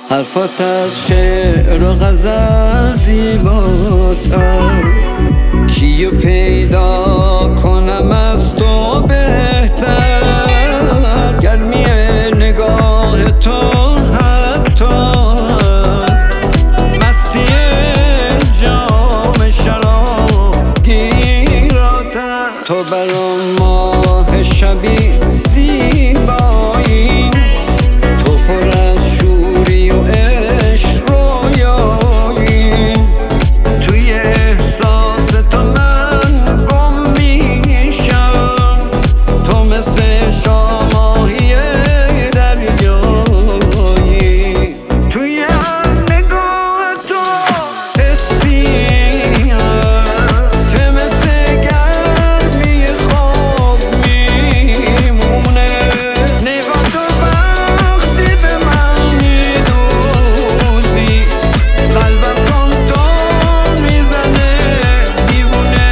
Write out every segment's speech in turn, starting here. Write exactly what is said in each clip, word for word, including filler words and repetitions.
حرفات از شعر و غزل زیباتر، کیو پیدا کنم از تو بهتر. گرمی نگاه تو حتی از مستی جام شراب گیراتر. تو برام ماه شبی زیبایی، تو پر از شوری و عشق رویایی. توی احساس تو من گم میشم، تو مثل شاماهی دریایی. توی هر نگاه تو حسی هست که مثل گرمی خواب میمونه. نگاه تو وقتی به من میدوزی، قلبم تون میزنه دیوونه.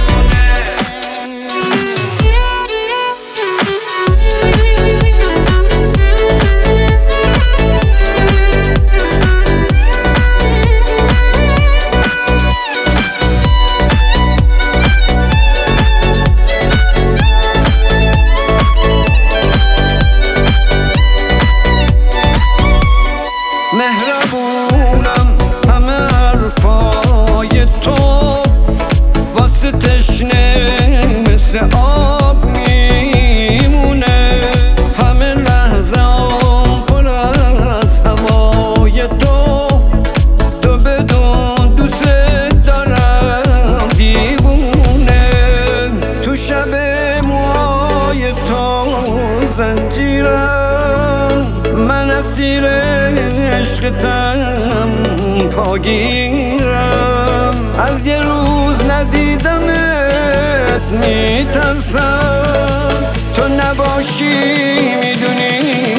مهربونم همه حرفای تو واسه تشنه مثل آب میمونه. همه لحظه هم پر از هوای تو، تو بدون دوست دارم دیوونه. تو شب موهای تو زنجیرم، من اسیر عشقتم پاگیرم. از یه روز ندیدنت میترسم، تو نباشی میدونی